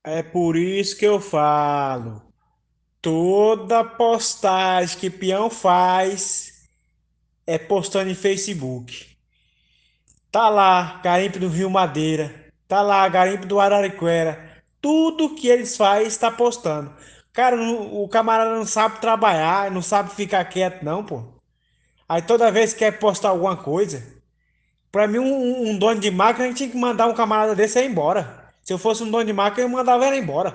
É por isso que eu falo. Toda postagem que peão faz é postando em Facebook. Tá lá, garimpo do Rio Madeira. Tá lá, garimpo do Arariquera. Tudo que eles fazem está postando. Cara, o camarada não sabe trabalhar, não sabe ficar quieto, não, pô. Aí toda vez que quer postar alguma coisa, pra mim, um dono de máquina, a gente tinha que mandar um camarada desse aí embora. Se eu fosse um dono de máquina, eu mandava ele embora.